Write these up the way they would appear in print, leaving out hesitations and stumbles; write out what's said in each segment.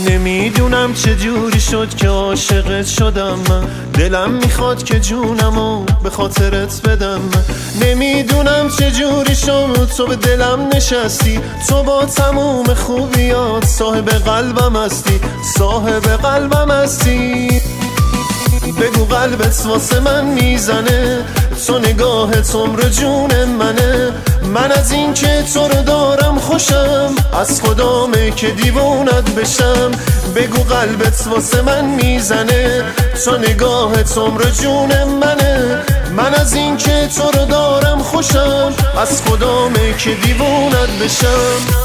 نمیدونم چه جوری شد که عاشقت شدم من، دلم میخواد که جونمو به خاطرت بدم. نمیدونم چه جوری شد تو به دلم نشستی، تو با تموم خوبیات صاحب قلبم هستی، صاحب قلبم هستی. بگو قلبت واسه من میزنه، تو نگاهت عمر جون منه. من از این که تو رو دارم خوشم، از خدامه که دیوونت بشم. بگو قلبت واسه من میزنه، تو نگاهت عمر جون منه. من از این که تو رو دارم خوشم، از خدامه که دیوونت بشم.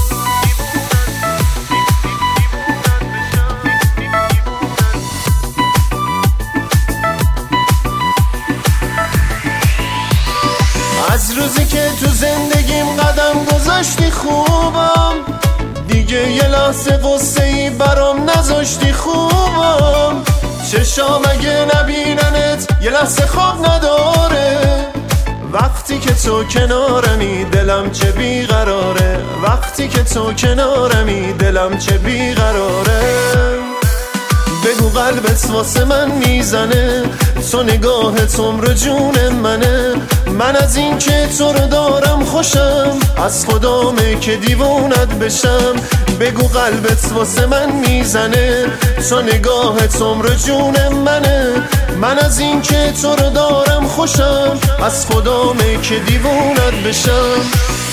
از روزی که تو زندگیم قدم گذاشتی خوبم، دیگه یه لحظه قصه ای برام نذاشتی خوبم. چشام اگه نبیننت یه لحظه خواب نداره، وقتی که تو کنارمی دلم چه بیقراره، وقتی که تو کنارمی دلم چه بیقراره. بگو قلبت واسه من میزنه، تو نگاهت عمر جون منه. من از این که تو رو دارم خوشم، از خدامه که دیوونت بشم. بگو قلبت واسه من میزنه، تو نگاهت عمر جون منه. من از این که تو رو دارم خوشم، از خدامه که دیوونت بشم.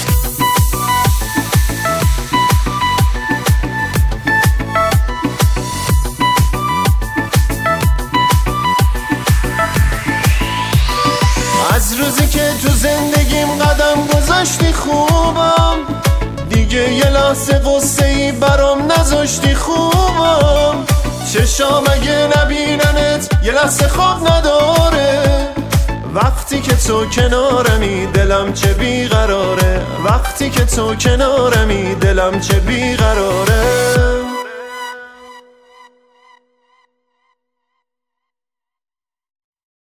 از روزی که تو زندگیم قدم گذاشتی خوبم، دیگه یه لحظه قصه ای برام نذاشتی خوبم. چشام اگه نبیننت یه لحظه خواب نداره، وقتی که تو کنارمی دلم چه بیقراره، وقتی که تو کنارمی دلم چه بیقراره.